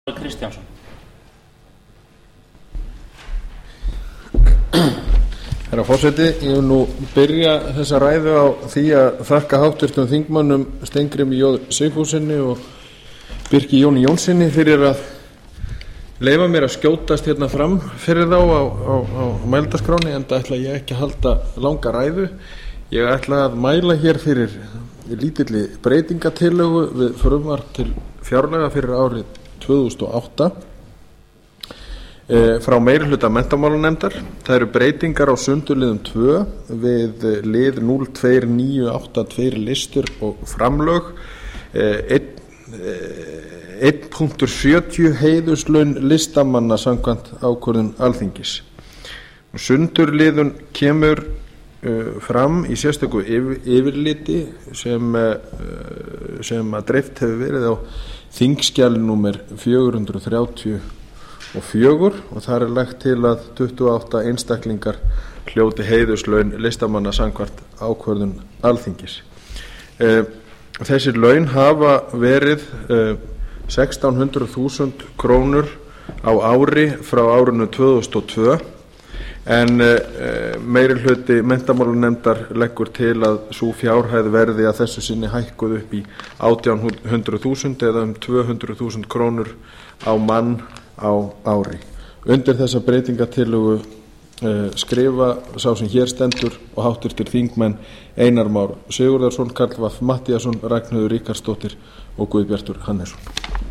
Kristjánsson. Herra forseti, ég vil nú byrja þessa ræðu á því að þakka háttvirtum þingmönnum Steingrími J. Sigfússyni og Birki Jóni Jónssyni fyrir að leyfa mér að skjótast hérna fram fyrir þá á mælendaskránni, enda ætla ég ekki að halda langa ræðu. Ég ætla að mæla hér fyrir lítilli breytingatillögu við frumvarp til fjárlaga fyrir árið 2008 frá meirihluta menntamálanefndar. Það eru breytingar á sundurliðum 2 við lið 02982 listir og framlög, 1.70 heiðurslaun listamanna samkvæmt ákvörðun Alþingis. Sundurliðun kemur fram í sérstöku yfirliti sem að dreift hefur verið á þingskjali númer 434 og þar lagt til að 28 einstaklingar hljóti heiðurslaun listamanna samkvæmt ákvörðun Alþingis. Þessir laun hafa verið 1.600.000 krónur á ári frá árinu 2002, en meirihluti menntamálanefndar leggur til að sú fjárhæð verði að þessu sinni hækkuð upp í 1.800.000 eða 200.000 krónur á mann á ári. Undir þessa breytingatillögu skrifa sá sem hér stendur og háttvirtir þingmenn Einar Már Sigurðarson, Karl Fimmti Matthíasson, Ragnheiður Ríkharðsdóttir og Guðbjartur Hannesson.